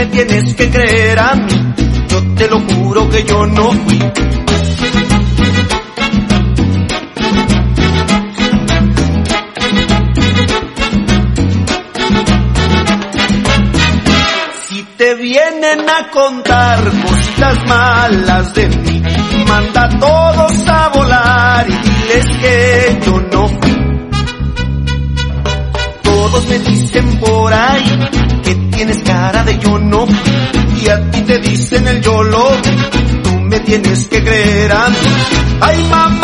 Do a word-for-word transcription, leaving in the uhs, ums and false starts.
me tienes que creer a mí, yo te lo juro que yo no fui. Si te vienen a contar cositas malas de mí, manda a todos a volar y diles que yo no fui. Todos me dicen por ahí que tienes cara de yo no fui, y a ti te dicen el yo lo vi, tú me tienes que creer a mí. Ay, mamá.